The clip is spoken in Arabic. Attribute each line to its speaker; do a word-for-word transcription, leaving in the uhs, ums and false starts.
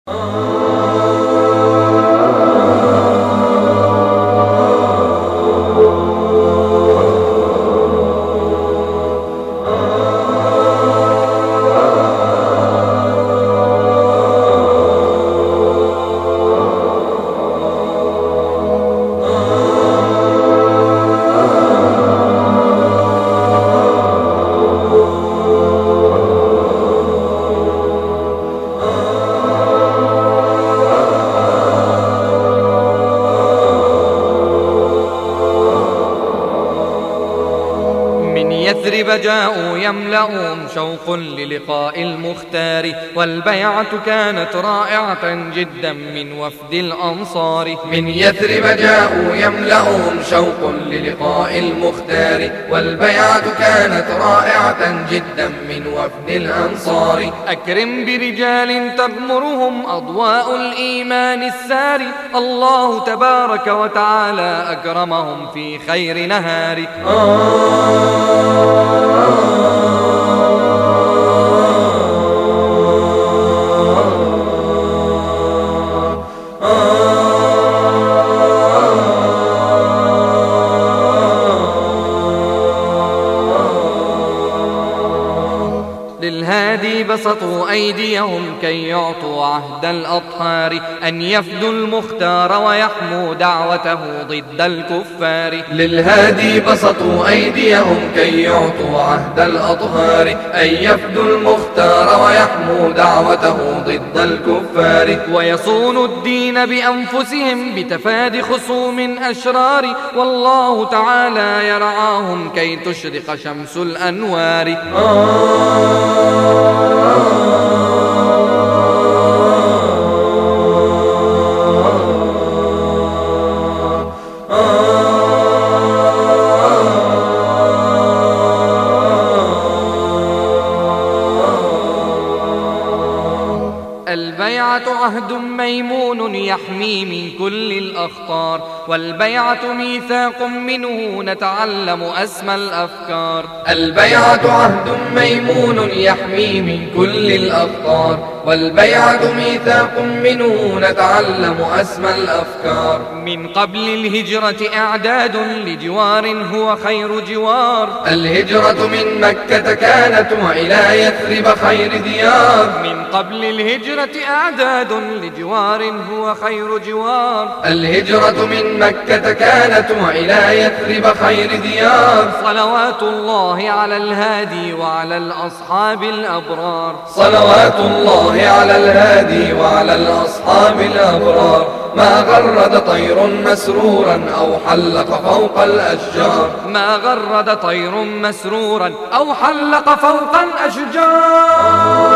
Speaker 1: يثرب جاءوا يملؤون شوق للقاء المختار، والبيعة كانت رائعة جدا من وفد الأنصار.
Speaker 2: من يثرب جاءوا يملؤون شوق للقاء المختار، والبيعة كانت رائعة جدا من وفد الأنصار.
Speaker 1: أكرم برجال تغمرهم أضواء الإيمان الساري، الله تبارك وتعالى أكرمهم في خير نهار. للهادي بسطوا أيديهم كي يعطوا عهد الأطهار، أن يفدوا المختار ويحموا دعوته ضد الكفار.
Speaker 2: للهادي بسطوا أيديهم كي يعطوا عهد الأطهار، أن يفدوا المختار ويحموا دعوته ضد الكفار.
Speaker 1: ويصونوا الدين بأنفسهم بتفادي خصوم أشرار، والله تعالى يرعاهم كي تشرق شمس الأنوار. البيعة عهد ميمون يحمي من كل الأخطار، والبيعة ميثاق منه نتعلم أسمى الأفكار.
Speaker 2: البيعة عهد ميمون يحمي من كل الأخطار، والبيعة ميثاق منه نتعلم أسمى الأفكار.
Speaker 1: من قبل الهجرة إعداد لجوار هو خير جوار،
Speaker 2: الهجرة من مكة كانت وإلى يثرب خير ديار.
Speaker 1: من قبل الهجرة إعداد لجوار هو خير جوار،
Speaker 2: الهجرة من مكة كانت وإلى يثرب خير ديار.
Speaker 1: صلوات الله على الهادي وعلى الأصحاب الأبرار،
Speaker 2: صلوات الله على الهادي وعلى الأصحاب الأبرار. ما غرد طير مسرورا أو حلق فوق الأشجار،
Speaker 1: ما غرد طير مسرورا أو حلق فوق الأشجار.